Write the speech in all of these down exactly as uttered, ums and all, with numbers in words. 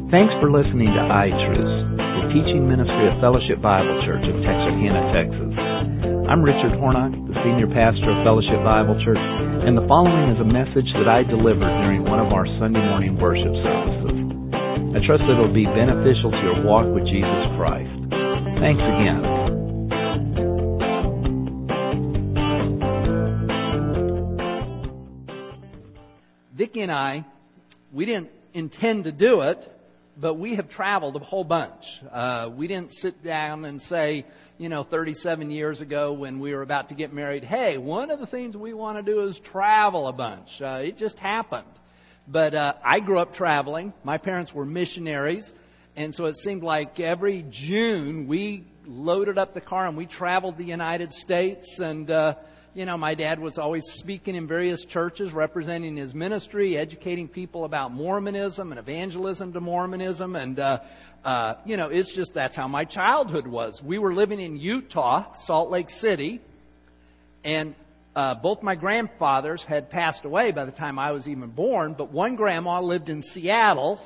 Thanks for listening to iTruths, the teaching ministry of Fellowship Bible Church of Texarkana, Texas. I'm Richard Hornock, the senior pastor of Fellowship Bible Church, and the following is a message that I delivered during one of our Sunday morning worship services. I trust that it will be beneficial to your walk with Jesus Christ. Thanks again. Vicki and I, we didn't intend to do it, but we have traveled a whole bunch. Uh, we didn't sit down and say, you know, thirty-seven years ago when we were about to get married, hey, one of the things we want to do is travel a bunch. Uh, it just happened. But uh, I grew up traveling. My parents were missionaries. And so it seemed like every June we loaded up the car and we traveled the United States. And, uh, you know, my dad was always speaking in various churches, representing his ministry, educating people about Mormonism and evangelism to Mormonism. And, uh, uh, you know, it's just that's how my childhood was. We were living in Utah, Salt Lake City, and uh, both my grandfathers had passed away by the time I was even born, but one grandma lived in Seattle,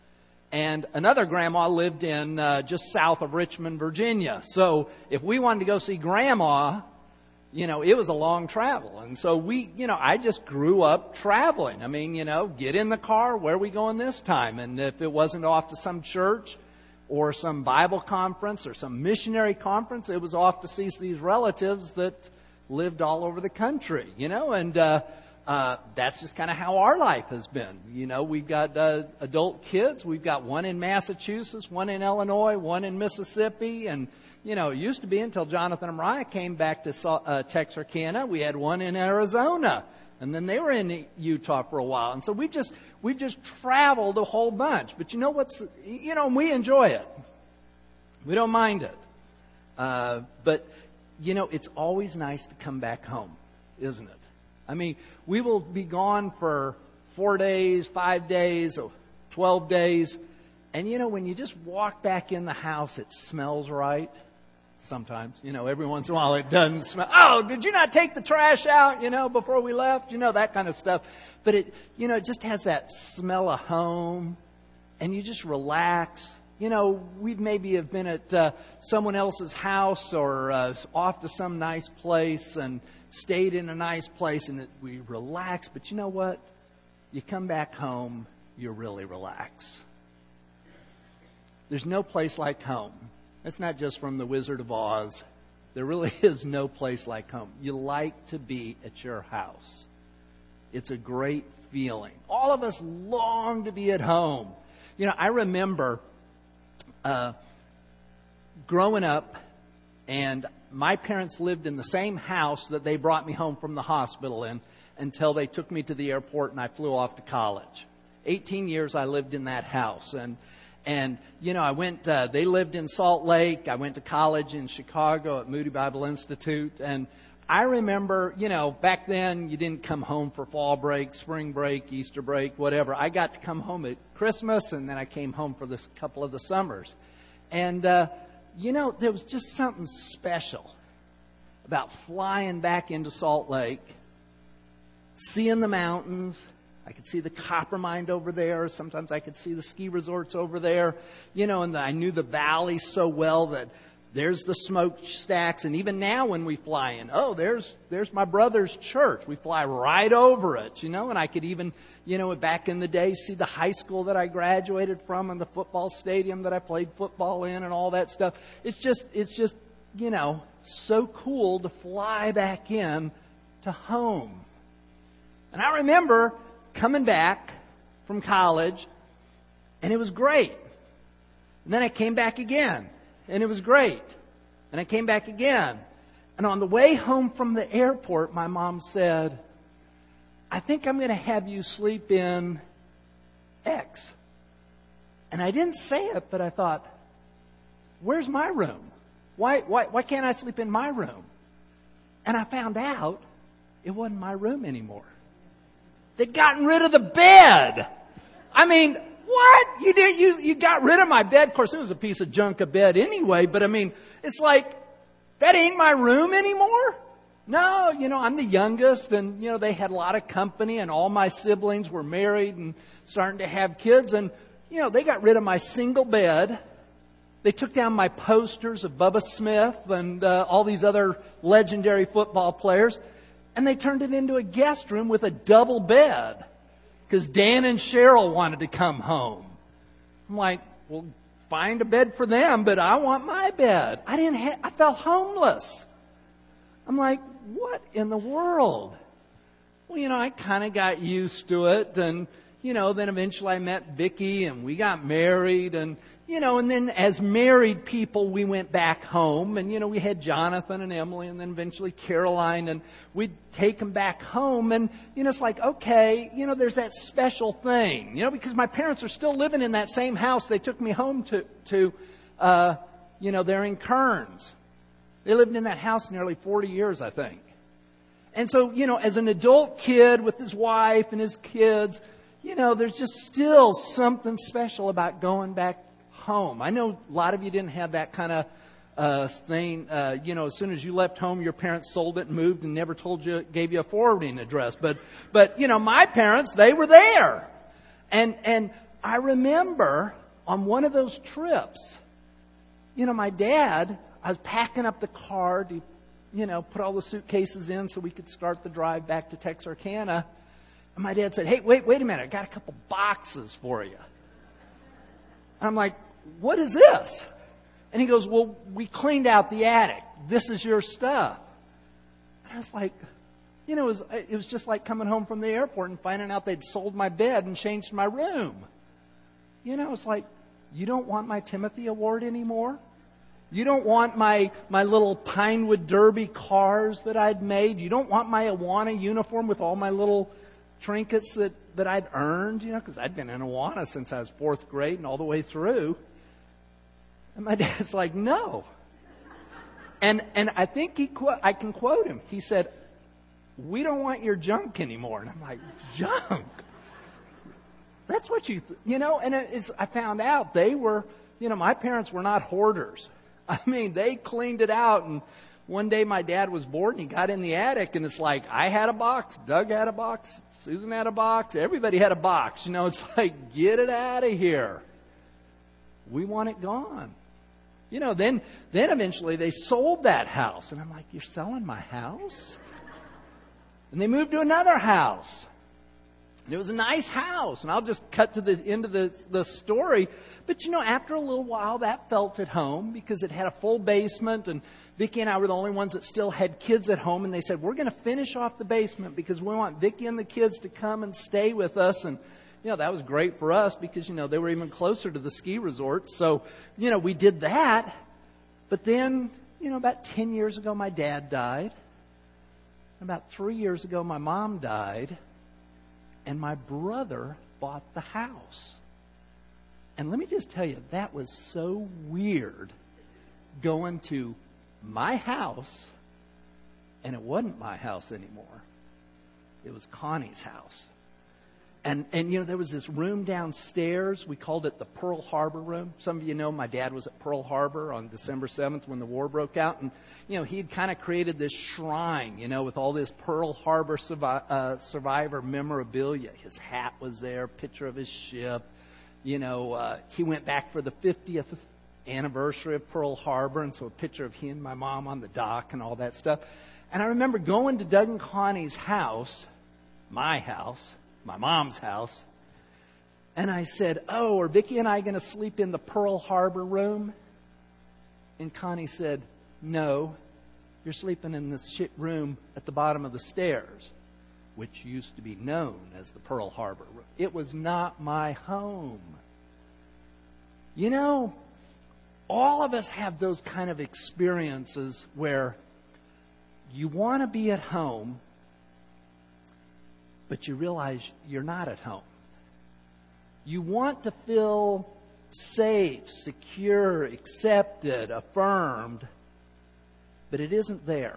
and another grandma lived in uh, just south of Richmond, Virginia. So if we wanted to go see Grandma, you know, it was a long travel. And so we, you know, I just grew up traveling. I mean, you know, get in the car, where are we going this time? And if it wasn't off to some church or some Bible conference or some missionary conference, it was off to see these relatives that lived all over the country, you know, and uh, uh, that's just kind of how our life has been. You know, we've got uh, adult kids. We've got one in Massachusetts, one in Illinois, one in Mississippi, and you know, it used to be until Jonathan and Mariah came back to uh, Texarkana, we had one in Arizona, and then they were in Utah for a while. And so we've just we've just traveled a whole bunch. But you know what's, you know, we enjoy it. We don't mind it. Uh, but, you know, it's always nice to come back home, isn't it? I mean, we will be gone for four days, five days, or twelve days. And, you know, when you just walk back in the house, it smells right. Sometimes, you know, every once in a while it doesn't smell. Oh, did you not take the trash out, you know, before we left? You know, that kind of stuff. But it, you know, it just has that smell of home, and you just relax. You know, we maybe have been at uh, someone else's house or uh, off to some nice place and stayed in a nice place, and it, we relax. But you know what? You come back home, you really relax. There's no place like home. That's not just from The Wizard of Oz. There really is no place like home. You like to be at your house. It's a great feeling. All of us long to be at home. You know, I remember uh, growing up, and my parents lived in the same house that they brought me home from the hospital in until they took me to the airport and I flew off to college. eighteen years I lived in that house. And And, you know, I went, uh, they lived in Salt Lake. I went to college in Chicago at Moody Bible Institute. And I remember, you know, back then you didn't come home for fall break, spring break, Easter break, whatever. I got to come home at Christmas, and then I came home for this couple of the summers. And, uh, you know, there was just something special about flying back into Salt Lake, seeing the mountains. I could see the Coppermine over there. Sometimes I could see the ski resorts over there. You know, and the, I knew the valley so well that there's the smokestacks. And even now when we fly in, oh, there's there's my brother's church. We fly right over it, you know. And I could even, you know, back in the day, see the high school that I graduated from and the football stadium that I played football in and all that stuff. It's just, it's just, you know, so cool to fly back in to home. And I remember coming back from college, and it was great. And then I came back again, and it was great. And I came back again. And on the way home from the airport, my mom said, I think I'm going to have you sleep in X. And I didn't say it, but I thought, where's my room? Why, why, why can't I sleep in my room? And I found out it wasn't my room anymore. They'd gotten rid of the bed. I mean, what? You did, you, you got rid of my bed. Of course, it was a piece of junk of bed anyway, but I mean, it's like, that ain't my room anymore? No, you know, I'm the youngest, and, you know, they had a lot of company, and all my siblings were married and starting to have kids, and you know, they got rid of my single bed. They took down my posters of Bubba Smith and uh, all these other legendary football players, and they turned it into a guest room with a double bed because Dan and Cheryl wanted to come home. I'm like, well, find a bed for them, but I want my bed. I didn't ha- I felt homeless. I'm like, what in the world? Well, you know, I kind of got used to it, and, you know, then eventually I met Vicki, and we got married, and, you know, and then as married people, we went back home, and, you know, we had Jonathan and Emily, and then eventually Caroline, and we'd take them back home, and, you know, it's like, okay, you know, there's that special thing, you know, because my parents are still living in that same house they took me home to, to uh, you know, they're in Kearns. They lived in that house nearly forty years, I think. And so, you know, as an adult kid with his wife and his kids, you know, there's just still something special about going back home. I know a lot of you didn't have that kind of uh, thing. Uh, you know, as soon as you left home, your parents sold it and moved and never told you, gave you a forwarding address. But, but you know, my parents, they were there. And, and I remember on one of those trips, you know, my dad, I was packing up the car to, you know, put all the suitcases in so we could start the drive back to Texarkana. And my dad said, hey, wait, wait a minute. I got a couple boxes for you. And I'm like, what is this? And he goes, well, we cleaned out the attic. This is your stuff. And I was like, you know, it was, it was just like coming home from the airport and finding out they'd sold my bed and changed my room. You know, it's like, you don't want my Timothy Award anymore? You don't want my, my little Pinewood Derby cars that I'd made? You don't want my Awana uniform with all my little trinkets that, that I'd earned? You know, because I'd been in Awana since I was fourth grade and all the way through. And my dad's like, no. And and I think he qu- I can quote him. He said, we don't want your junk anymore. And I'm like, junk? That's what you, th-. you know, and it's, I found out they were, you know, my parents were not hoarders. I mean, they cleaned it out, and one day my dad was bored and he got in the attic, and it's like, I had a box, Doug had a box, Susan had a box, everybody had a box. You know, it's like, get it out of here. We want it gone. You know, then, then eventually they sold that house, and I'm like, you're selling my house? And they moved to another house. And it was a nice house, and I'll just cut to the end of the, the story. But, you know, after a little while, that felt at home because it had a full basement, and Vicki and I were the only ones that still had kids at home, and they said, we're going to finish off the basement because we want Vicki and the kids to come and stay with us. And, you know, that was great for us because, you know, they were even closer to the ski resort. So, you know, we did that. But then, you know, about ten years ago, my dad died. About three years ago, my mom died. And my brother bought the house. And let me just tell you, that was so weird going to my house, and it wasn't my house anymore. It was Connie's house. And, and you know, there was this room downstairs. We called it the Pearl Harbor room. Some of you know my dad was at Pearl Harbor on December seventh when the war broke out. And, you know, he'd kind of created this shrine, you know, with all this Pearl Harbor survi- uh, survivor memorabilia. His hat was there, picture of his ship. You know, uh, he went back for the fiftieth anniversary of Pearl Harbor, and so a picture of he and my mom on the dock and all that stuff. And I remember going to Doug and Connie's house, my house, my mom's house, and I said, oh, are Vicki and I going to sleep in the Pearl Harbor room? And Connie said, no, you're sleeping in this shit room at the bottom of the stairs, which used to be known as the Pearl Harbor room. It was not my home. You know, all of us have those kind of experiences where you want to be at home, but you realize you're not at home. You want to feel safe, secure, accepted, affirmed, but it isn't there.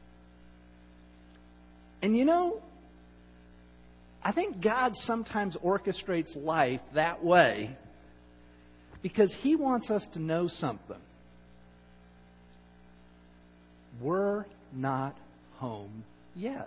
And you know, I think God sometimes orchestrates life that way because He wants us to know something. We're not home yet.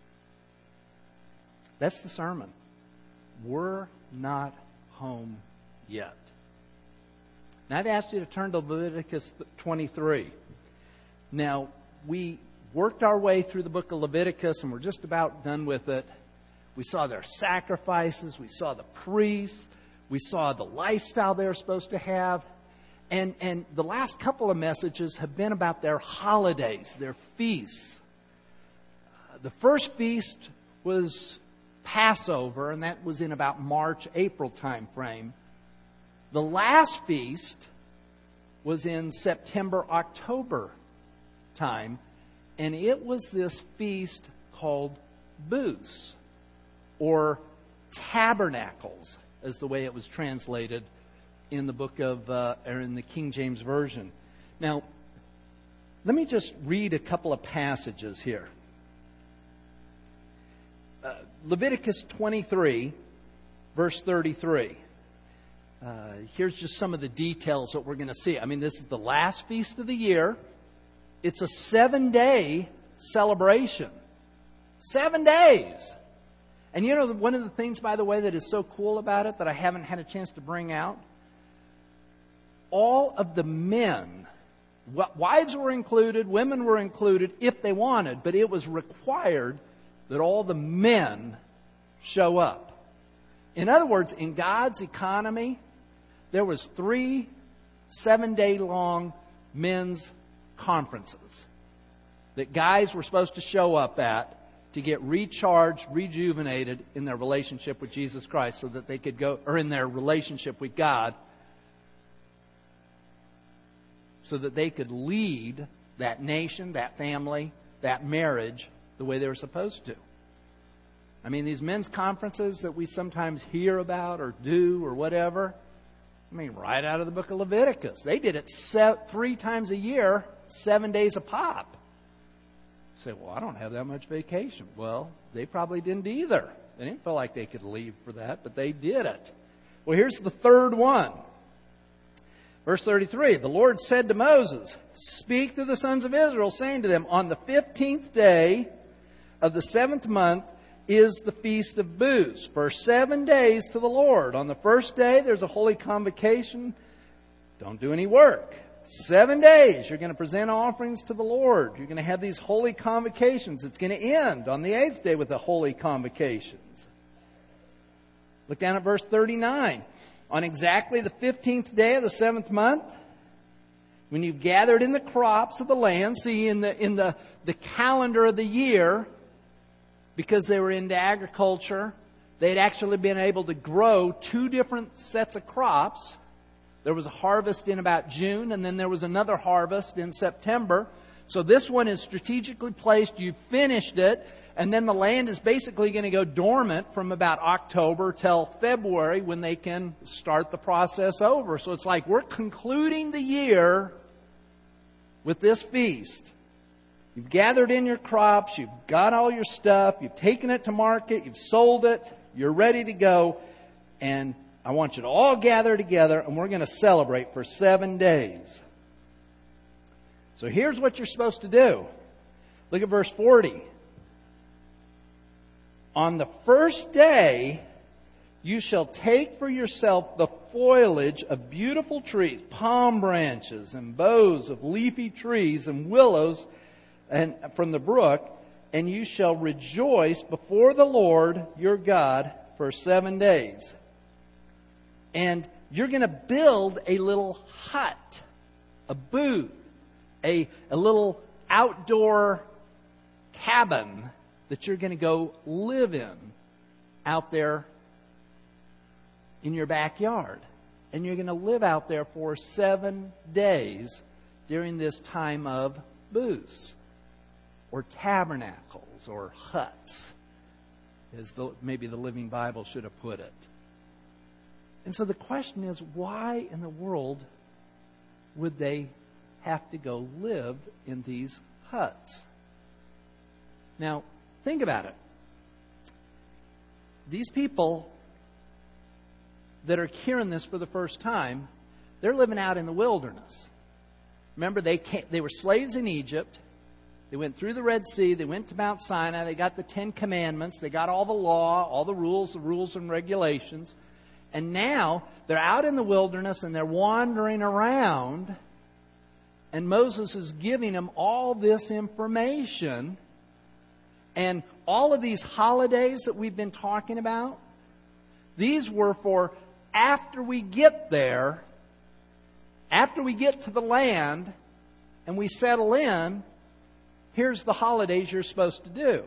That's the sermon. We're not home yet. Now, I've asked you to turn to Leviticus twenty-three. Now, we worked our way through the book of Leviticus, and we're just about done with it. We saw their sacrifices. We saw the priests. We saw the lifestyle they were supposed to have. And, and the last couple of messages have been about their holidays, their feasts. Uh, the first feast was Passover, and that was in about March, April time frame. The last feast was in September, October time, and it was this feast called Booths, or Tabernacles, as the way it was translated in the book of, uh, or in the King James Version. Now, let me just read a couple of passages here. Uh, Leviticus twenty-three, verse thirty-three. Uh, here's just some of the details that we're going to see. I mean, this is the last feast of the year. It's a seven-day celebration. Seven days. And you know, one of the things, by the way, that is so cool about it that I haven't had a chance to bring out, all of the men, wives were included, women were included if they wanted, but it was required that all the men show up. In other words, in God's economy, there was three seven-day-long men's conferences that guys were supposed to show up at to get recharged, rejuvenated in their relationship with Jesus Christ, so that they could go, or in their relationship with God, so that they could lead that nation, that family, that marriage the way they were supposed to. I mean, these men's conferences that we sometimes hear about or do or whatever, I mean, right out of the book of Leviticus. They did it se- three times a year, seven days a pop. You say, well, I don't have that much vacation. Well, they probably didn't either. They didn't feel like they could leave for that, but they did it. Well, here's the third one. Verse thirty-three, the Lord said to Moses, speak to the sons of Israel, saying to them, on the fifteenth day of the seventh month is the Feast of Booths, for seven days to the Lord. On the first day, there's a holy convocation. Don't do any work. Seven days, you're going to present offerings to the Lord. You're going to have these holy convocations. It's going to end on the eighth day with the holy convocations. Look down at verse thirty-nine. On exactly the fifteenth day of the seventh month, when you've gathered in the crops of the land, see, in the in the, the calendar of the year, because they were into agriculture, they'd actually been able to grow two different sets of crops. There was a harvest in about June, and then there was another harvest in September. So this one is strategically placed. You've finished it. And then the land is basically going to go dormant from about October till February, when they can start the process over. So it's like we're concluding the year with this feast. You've gathered in your crops. You've got all your stuff. You've taken it to market. You've sold it. You're ready to go. And I want you to all gather together, and we're going to celebrate for seven days. So here's what you're supposed to do. Look at verse forty. On the first day, you shall take for yourself the foliage of beautiful trees, palm branches and boughs of leafy trees and willows and from the brook, and you shall rejoice before the Lord your God for seven days. And you're going to build a little hut, a booth, a, a little outdoor cabin that you're going to go live in out there in your backyard. And you're going to live out there for seven days during this time of booths, or tabernacles, or huts, as the, maybe the Living Bible should have put it. And so the question is, why in the world would they have to go live in these huts? Now, think about it. These people that are hearing this for the first time, they're living out in the wilderness. Remember, they came, they were slaves in Egypt. They went through the Red Sea. They went to Mount Sinai. They got the Ten Commandments. They got all the law, all the rules, the rules and regulations. And now they're out in the wilderness and they're wandering around, and Moses is giving them all this information. And all of these holidays that we've been talking about, these were for after we get there, after we get to the land and we settle in, here's the holidays you're supposed to do.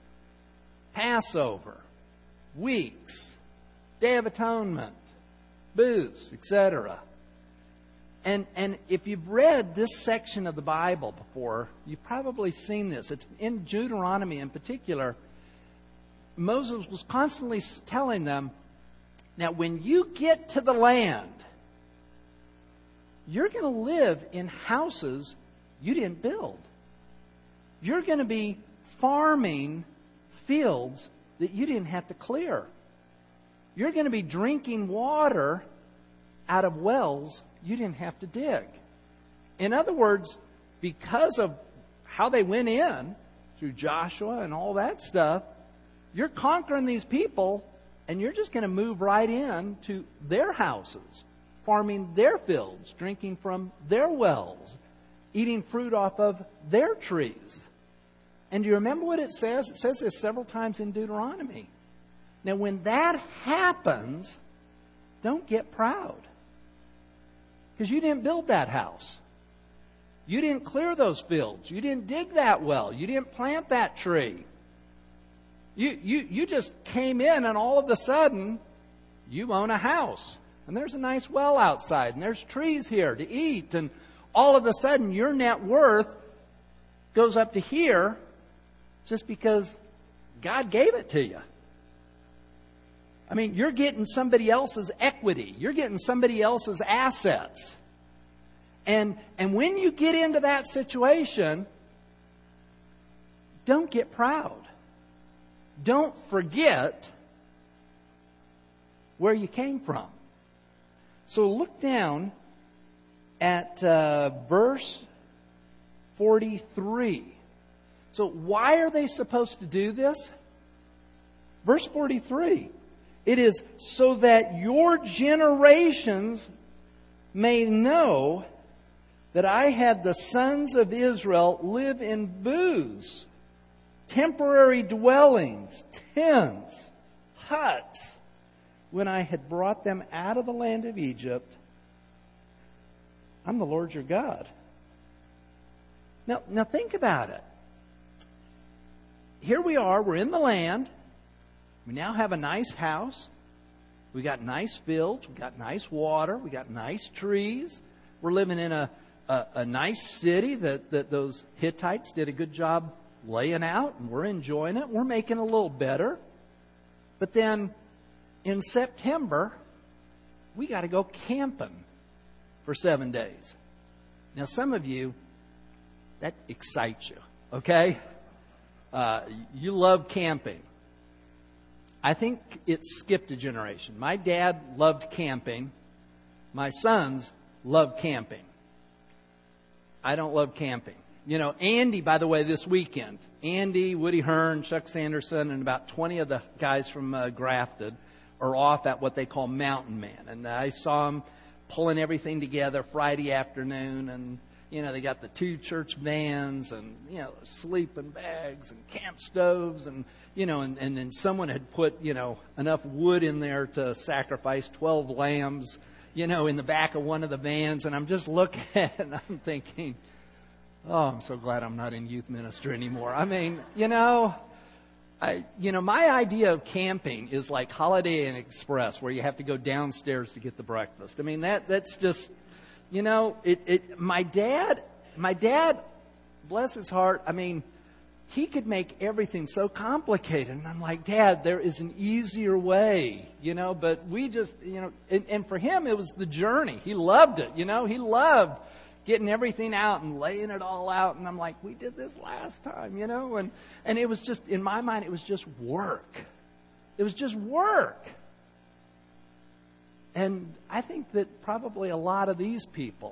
Passover, weeks, Day of Atonement, booths, et cetera. And and if you've read this section of the Bible before, you've probably seen this. It's in Deuteronomy in particular. Moses was constantly telling them, now when you get to the land, you're going to live in houses you didn't build. You're going to be farming fields that you didn't have to clear. You're going to be drinking water out of wells you didn't have to dig. In other words, because of how they went in through Joshua and all that stuff, you're conquering these people and you're just going to move right in to their houses, farming their fields, drinking from their wells, eating fruit off of their trees. And do you remember what it says? It says this several times in Deuteronomy. Now, when that happens, don't get proud. Because you didn't build that house. You didn't clear those fields. You didn't dig that well. You didn't plant that tree. You, you, you just came in and all of a sudden, you own a house. And there's a nice well outside. And there's trees here to eat. And all of a sudden, your net worth goes up to here just because God gave it to you. I mean, you're getting somebody else's equity. You're getting somebody else's assets. And, and when you get into that situation, don't get proud. Don't forget where you came from. So look down at uh, verse forty-three. So why are they supposed to do this? Verse forty-three. It is so that your generations may know that I had the sons of Israel live in booths, temporary dwellings, tents, huts, when I had brought them out of the land of Egypt. I'm the Lord your God. Now, now think about it. Here we are, we're in the land. We now have a nice house. We got nice fields. We got nice water. We got nice trees. We're living in a, a, a nice city that, that those Hittites did a good job laying out, and we're enjoying it. We're making it a little better. But then in September, we got to go camping for seven days. Now, some of you, that excites you, okay? Uh, you love camping. I think it skipped a generation. My dad loved camping. My sons love camping. I don't love camping. You know, Andy, by the way, this weekend, Andy, Woody Hearn, Chuck Sanderson, and about twenty of the guys from uh, Grafted are off at what they call Mountain Man. And I saw them pulling everything together Friday afternoon. And, you know, they got the two church vans and, you know, sleeping bags and camp stoves. And, you know, and, and then someone had put, you know, enough wood in there to sacrifice twelve lambs, you know, in the back of one of the vans. And I'm just looking at it and I'm thinking, oh, I'm so glad I'm not in youth ministry anymore. I mean, you know, I, you know, my idea of camping is like Holiday Inn Express, where you have to go downstairs to get the breakfast. I mean, that that's just, you know, it, it, my dad, my dad, bless his heart, I mean, he could make everything so complicated. And I'm like, Dad, there is an easier way, you know, but we just, you know, and, and for him, it was the journey. He loved it, you know, he loved getting everything out and laying it all out. And I'm like, we did this last time, you know, and, and it was just, in my mind, it was just work. It was just work. And I think that probably a lot of these people,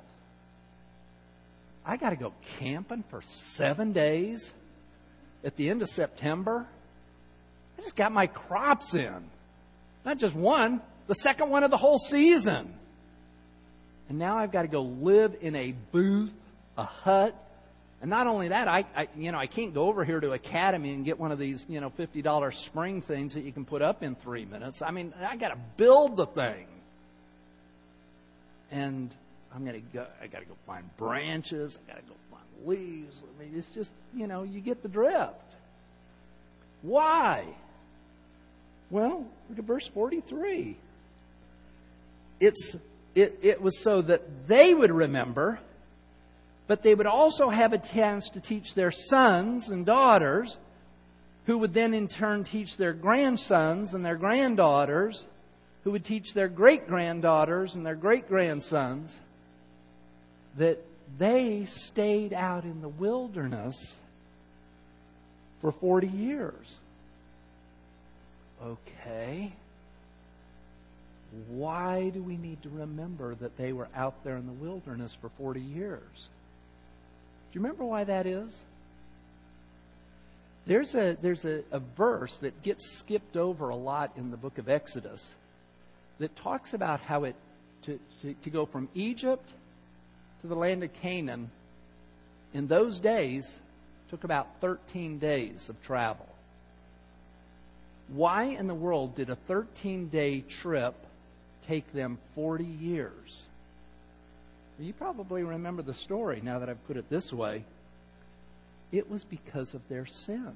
I got to go camping for seven days at the end of September. I just got my crops in. Not just one, The second one of the whole season. And now I've got to go live in a booth, a hut. And not only that, I, I you know, I can't go over here to Academy and get one of these, you know, fifty dollars spring things that you can put up in three minutes. I mean, I got to build the thing. And I'm going to go, I got to go find branches. I got to go find leaves. I mean, it's just, you know, you get the drift. Why? Well, look at verse forty-three. It's, it, it was so that they would remember, but they would also have a chance to teach their sons and daughters, who would then in turn teach their grandsons and their granddaughters, who would teach their great-granddaughters and their great-grandsons, that they stayed out in the wilderness for forty years. Okay. Why do we need to remember that they were out there in the wilderness for forty years? Do you remember why that is? There's a there's a, a verse that gets skipped over a lot in the book of Exodus that talks about how it to, to, to go from Egypt to the land of Canaan in those days took about thirteen days of travel. Why in the world did a thirteen-day trip take them forty years? You probably remember the story now that I've put it this way. It was because of their sin.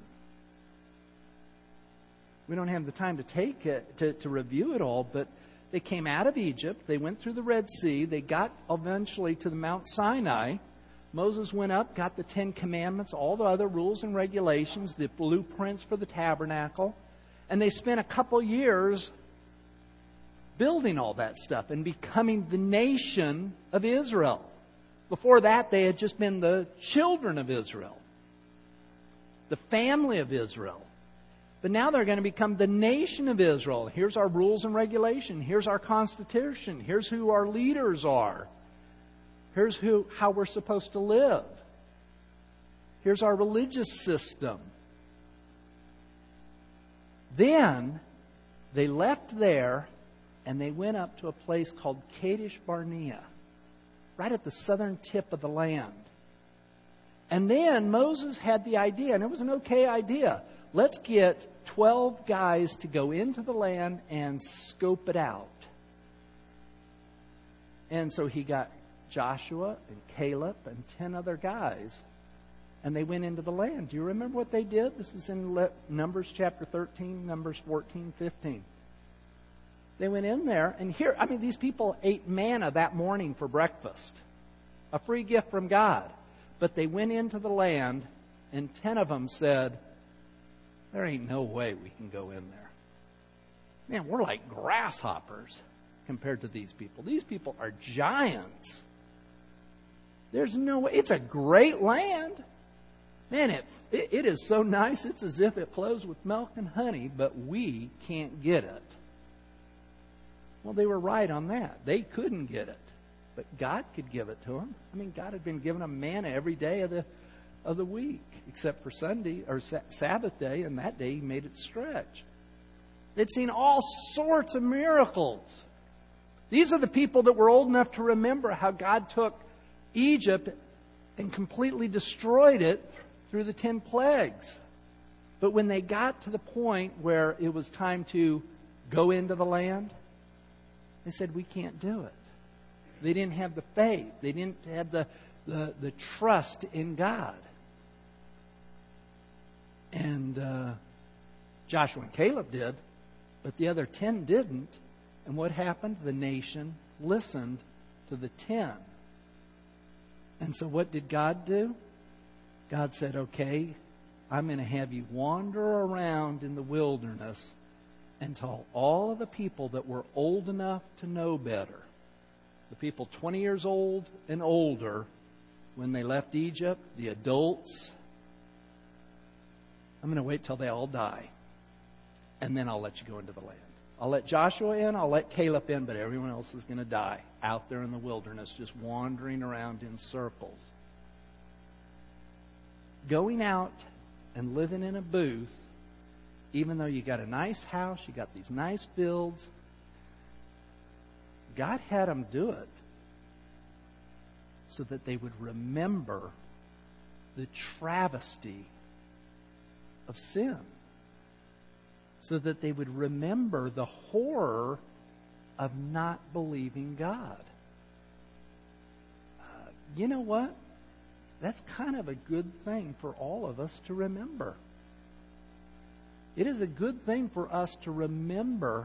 We don't have the time to take it, to, to review it all, but they came out of Egypt. They went through the Red Sea. They got eventually to the Mount Sinai. Moses went up, got the Ten Commandments, all the other rules and regulations, the blueprints for the tabernacle. And they spent a couple years building all that stuff and becoming the nation of Israel. Before that, they had just been the children of Israel, the family of Israel. But now they're going to become the nation of Israel. Here's our rules and regulation. Here's our constitution. Here's who our leaders are. Here's who how we're supposed to live. Here's our religious system. Then they left there and they went up to a place called Kadesh Barnea, right at the southern tip of the land. And then Moses had the idea, and it was an okay idea. Let's get twelve guys to go into the land and scope it out. And so he got Joshua and Caleb and ten other guys, and they went into the land. Do you remember what they did? This is in Numbers chapter thirteen, Numbers fourteen, fifteen. They went in there, and here, I mean, these people ate manna that morning for breakfast. A free gift from God. But they went into the land, and ten of them said, there ain't no way we can go in there. Man, we're like grasshoppers compared to these people. These people are giants. There's no way. It's a great land. Man, it, it, it is so nice. It's as if it flows with milk and honey, but we can't get it. Well, they were right on that. They couldn't get it, but God could give it to them. I mean, God had been giving them manna every day of the of the week, except for Sunday or Sabbath day, and that day He made it stretch. They'd seen all sorts of miracles. These are the people that were old enough to remember how God took Egypt and completely destroyed it through the ten plagues. But when they got to the point where it was time to go into the land, they said, we can't do it. They didn't have the faith. They didn't have the, the, the trust in God. And uh, Joshua and Caleb did, but the other ten didn't. And what happened? The nation listened to the ten. And so what did God do? God said, okay, I'm going to have you wander around in the wilderness until all of the people that were old enough to know better, the people twenty years old and older, when they left Egypt, the adults, I'm going to wait till they all die, and then I'll let you go into the land. I'll let Joshua in, I'll let Caleb in, but everyone else is going to die out there in the wilderness, just wandering around in circles. Going out and living in a booth, even though you got a nice house, you got these nice fields, God had them do it so that they would remember the travesty of sin. So that they would remember the horror of not believing God. Uh, you know what? That's kind of a good thing for all of us to remember. It is a good thing for us to remember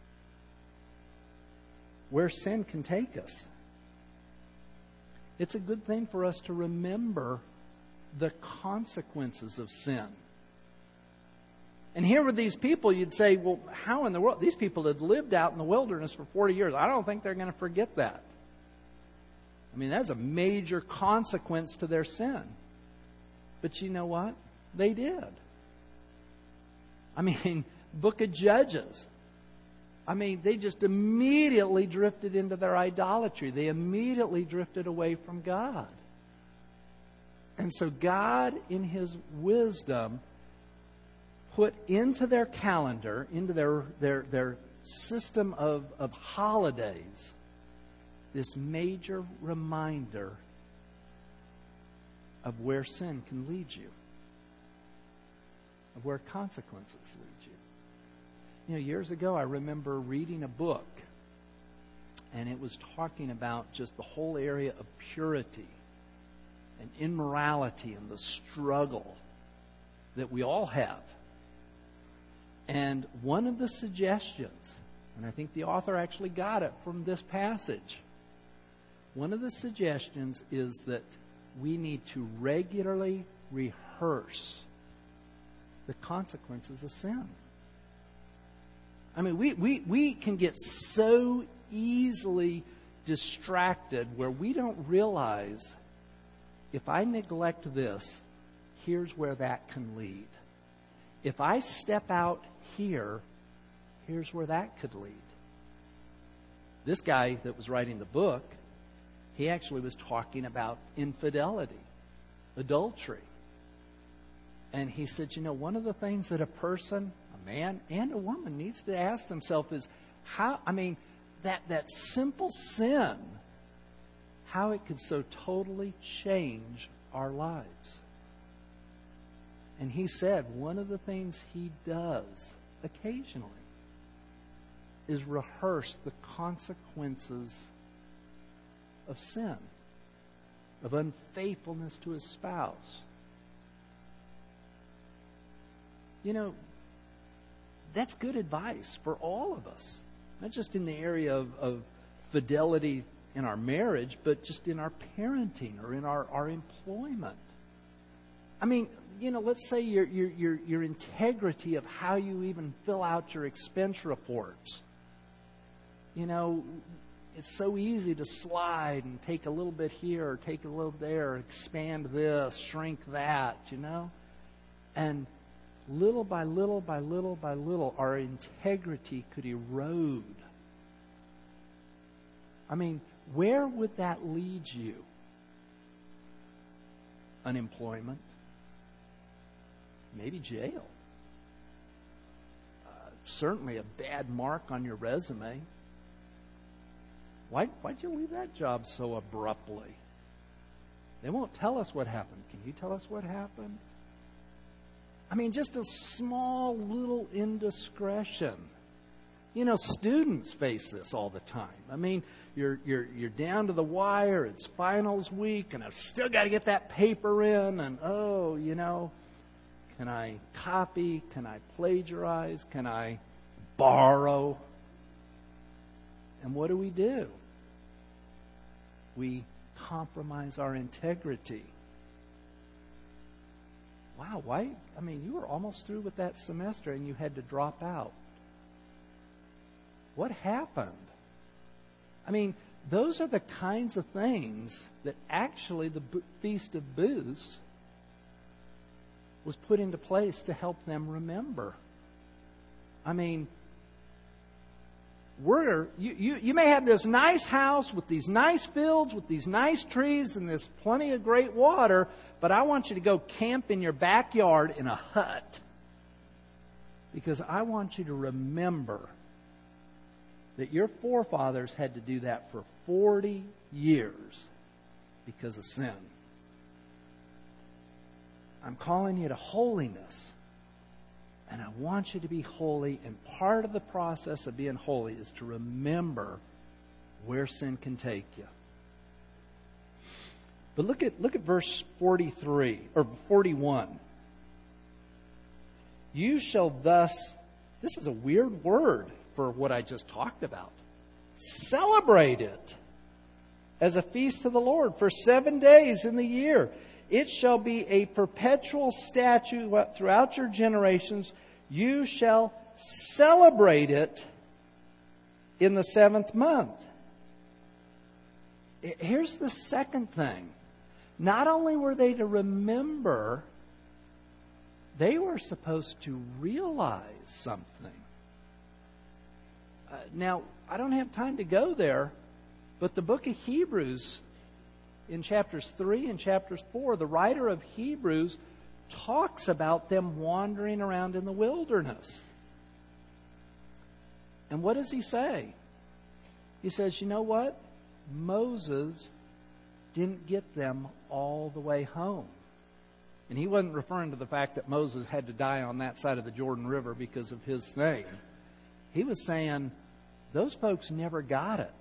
where sin can take us. It's a good thing for us to remember the consequences of sin. And here were these people, you'd say, well, how in the world? These people had lived out in the wilderness for forty years. I don't think they're going to forget that. I mean, that's a major consequence to their sin. But you know what? They did. I mean, Book of Judges. I mean, they just immediately drifted into their idolatry. They immediately drifted away from God. And so God, in His wisdom, put into their calendar, into their their, their system of, of holidays, this major reminder of where sin can lead you, of where consequences lead you. You know, years ago, I remember reading a book, and it was talking about just the whole area of purity and immorality and the struggle that we all have. And one of the suggestions, and I think the author actually got it from this passage, one of the suggestions is that we need to regularly rehearse the consequences of sin. I mean, we, we, we can get so easily distracted where we don't realize, if I neglect this, here's where that can lead. If I step out here, here's where that could lead. This guy that was writing the book, he actually was talking about infidelity, adultery. And he said, you know, one of the things that a person, a man and a woman, needs to ask themselves is how, I mean, that, that simple sin, how it could so totally change our lives. And he said one of the things he does occasionally is rehearse the consequences of sin, of unfaithfulness to his spouse. You know, that's good advice for all of us, not just in the area of, of fidelity in our marriage, but just in our parenting or in our, our employment. I mean, you know, let's say your, your, your, your integrity of how you even fill out your expense reports. You know, it's so easy to slide and take a little bit here or take a little there, expand this, shrink that, you know. And little by little by little by little, our integrity could erode. I mean, where would that lead you? Unemployment. Maybe jail. Uh, certainly a bad mark on your resume. Why, why'd you leave that job so abruptly? They won't tell us what happened. Can you tell us what happened? I mean, just a small little indiscretion. You know, students face this all the time. I mean, you're you're you're down to the wire. It's finals week, and I've still got to get that paper in. And oh, you know, can I copy? Can I plagiarize? Can I borrow? And what do we do? We compromise our integrity. Wow, why? I mean, you were almost through with that semester and you had to drop out. What happened? I mean, those are the kinds of things that actually the Feast of Booths was put into place to help them remember. I mean, we're you, you, you may have this nice house with these nice fields, with these nice trees, and there's plenty of great water, but I want you to go camp in your backyard in a hut. Because I want you to remember that your forefathers had to do that for forty years because of sin. I'm calling you to holiness. And I want you to be holy. And part of the process of being holy is to remember where sin can take you. But look at look at verse forty-three or forty-one. You shall thus, this is a weird word for what I just talked about. Celebrate it as a feast to the Lord for seven days in the year. It shall be a perpetual statute throughout your generations. You shall celebrate it in the seventh month. Here's the second thing. Not only were they to remember, they were supposed to realize something. Uh, now, I don't have time to go there, but the book of Hebrews, in chapters three and chapters four, the writer of Hebrews talks about them wandering around in the wilderness. And what does he say? He says, you know what? Moses didn't get them all the way home. And he wasn't referring to the fact that Moses had to die on that side of the Jordan River because of his thing. He was saying, those folks never got it.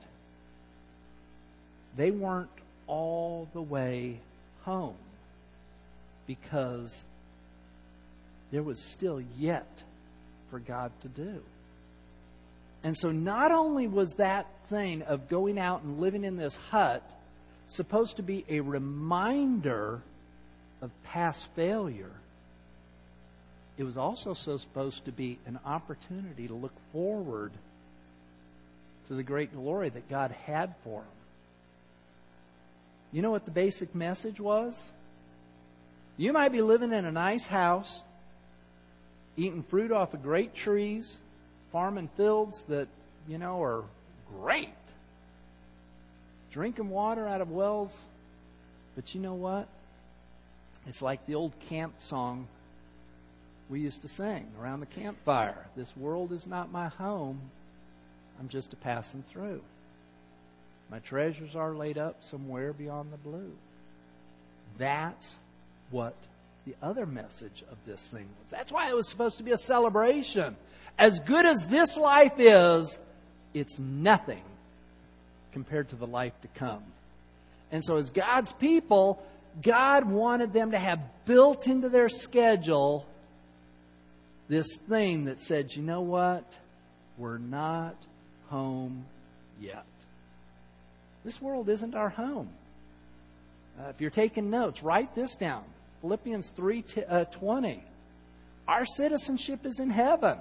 They weren't all the way home because there was still yet for God to do. And so not only was that thing of going out and living in this hut supposed to be a reminder of past failure, it was also so supposed to be an opportunity to look forward to the great glory that God had for them. You know what the basic message was? You might be living in a nice house, eating fruit off of great trees, farming fields that, you know, are great, drinking water out of wells. But you know what? It's like the old camp song we used to sing around the campfire. This world is not my home. I'm just a passing through. My treasures are laid up somewhere beyond the blue. That's what the other message of this thing was. That's why it was supposed to be a celebration. As good as this life is, it's nothing compared to the life to come. And so as God's people, God wanted them to have built into their schedule this thing that said, you know what? We're not home yet. This world isn't our home. Uh, if you're taking notes, write this down. Philippians three twenty. Our citizenship is in heaven.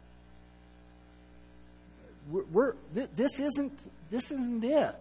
We're, we're, this isn't this isn't it.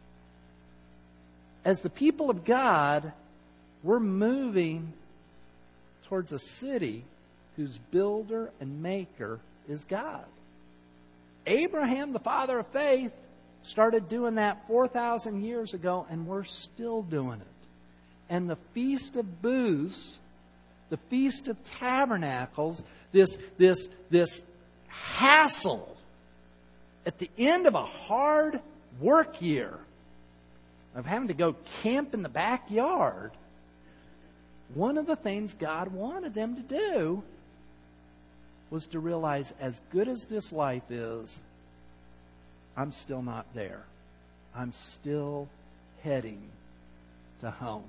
As the people of God, we're moving towards a city whose builder and maker is God. Abraham, the father of faith, started doing that four thousand years ago, and we're still doing it. And the Feast of Booths, the Feast of Tabernacles, this, this, this hassle at the end of a hard work year of having to go camp in the backyard, one of the things God wanted them to do was to realize, as good as this life is, I'm still not there. I'm still heading to home.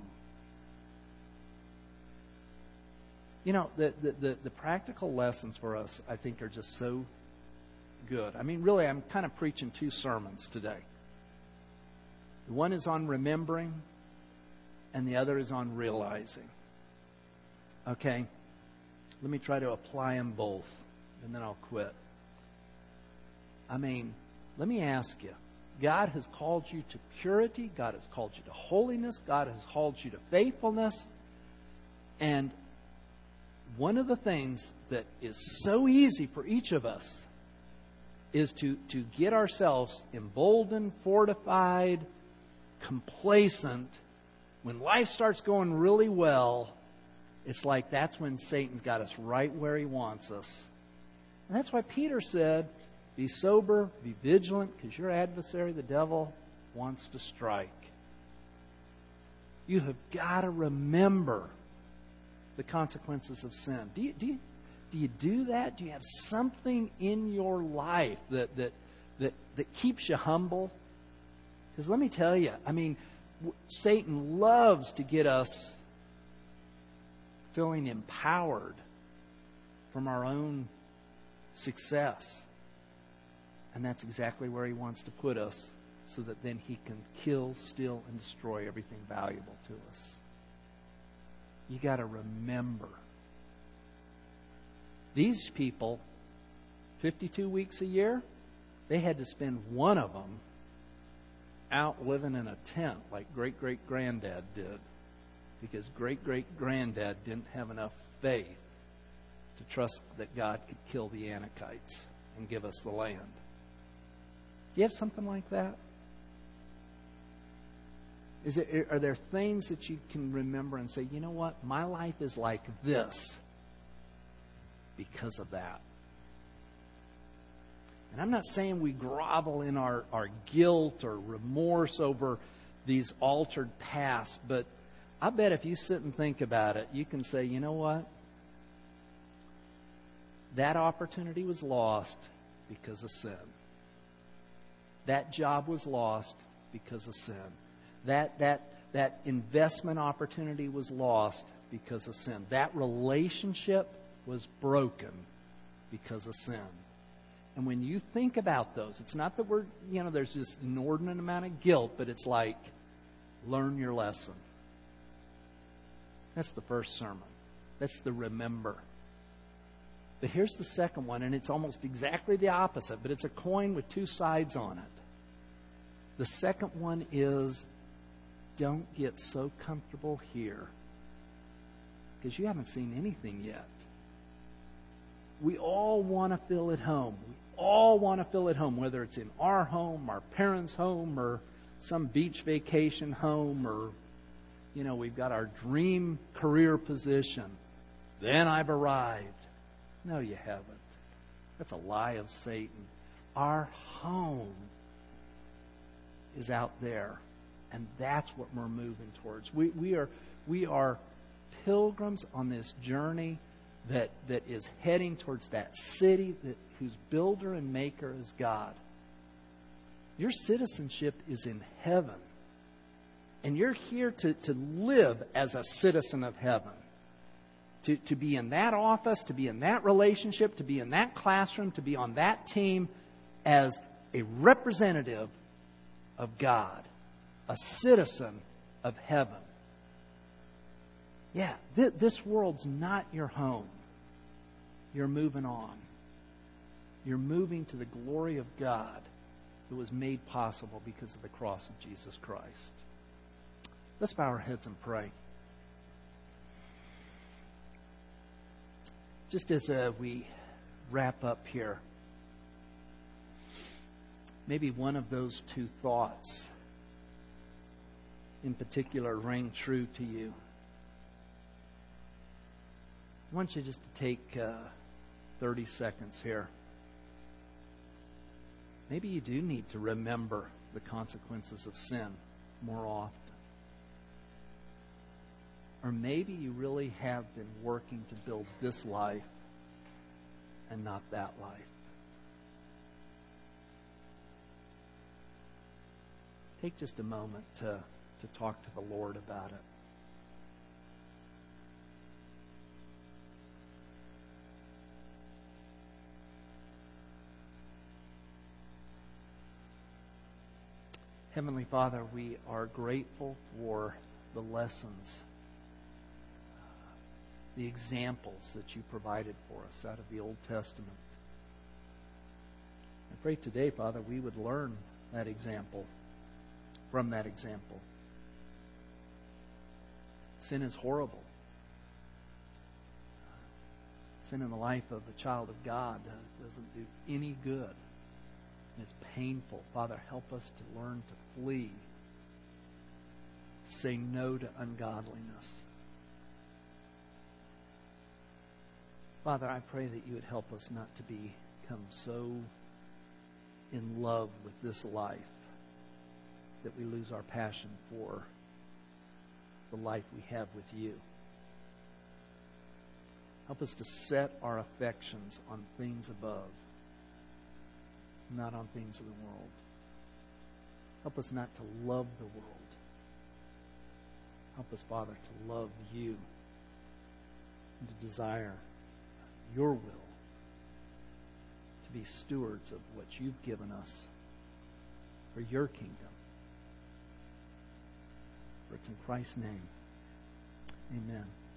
You know, the, the, the, the practical lessons for us, I think, are just so good. I mean, really, I'm kind of preaching two sermons today. One is on remembering, and the other is on realizing. Okay? Let me try to apply them both, and then I'll quit. I mean, let me ask you. God has called you to purity. God has called you to holiness. God has called you to faithfulness. And one of the things that is so easy for each of us is to, to get ourselves emboldened, fortified, complacent. When life starts going really well, it's like that's when Satan's got us right where he wants us. And that's why Peter said, Be sober, be vigilant, because your adversary, the devil, wants to strike. You have got to remember the consequences of sin. Do you, do you, do you do that? Do you have something in your life that, that, that, that keeps you humble? Because let me tell you, I mean, Satan loves to get us feeling empowered from our own success. And that's exactly where he wants to put us, so that then he can kill, steal, and destroy everything valuable to us. You got to remember. These people, fifty-two weeks a year, they had to spend one of them out living in a tent like great-great-granddad did, because great-great-granddad didn't have enough faith to trust that God could kill the Anakites and give us the land. Do you have something like that? Is it, are there things that you can remember and say, you know what, my life is like this because of that? And I'm not saying we grovel in our, our guilt or remorse over these altered pasts, but I bet if you sit and think about it, you can say, you know what? That opportunity was lost because of sin. That job was lost because of sin. That that that investment opportunity was lost because of sin. That relationship was broken because of sin. And when you think about those, it's not that we're, you know, there's this inordinate amount of guilt, but it's like, learn your lesson. That's the first sermon. That's the remember. But here's the second one, and it's almost exactly the opposite, but it's a coin with two sides on it. The second one is, don't get so comfortable here, because you haven't seen anything yet. We all want to feel at home. We all want to feel at home, whether it's in our home, our parents' home, or some beach vacation home, or, you know, we've got our dream career position. Then I've arrived. No, you haven't. That's a lie of Satan. Our home is out there, and that's what we're moving towards. We we are we are pilgrims on this journey that that is heading towards that city that whose builder and maker is God. Your citizenship is in heaven, and you're here to, to live as a citizen of heaven. To, to be in that office, to be in that relationship, to be in that classroom, to be on that team as a representative of God, a citizen of heaven. Yeah, th- this world's not your home. You're moving on. You're moving to the glory of God that was made possible because of the cross of Jesus Christ. Let's bow our heads and pray. Just as uh, we wrap up here, maybe one of those two thoughts in particular ring true to you. I want you just to take uh, thirty seconds here. Maybe you do need to remember the consequences of sin more often. Or maybe you really have been working to build this life and not that life. Take just a moment to, to talk to the Lord about it. Heavenly Father, we are grateful for the lessons, the examples that you provided for us out of the Old Testament. I pray today, Father, we would learn that example, from that example. Sin is horrible. Sin in the life of a child of God doesn't do any good. And it's painful. Father, help us to learn to flee, to say no to ungodliness. Father, I pray that you would help us not to become so in love with this life that we lose our passion for the life we have with you. Help us to set our affections on things above, not on things of the world. Help us not to love the world. Help us, Father, to love you and to desire your will, to be stewards of what you've given us for your kingdom. For it's in Christ's name. Amen.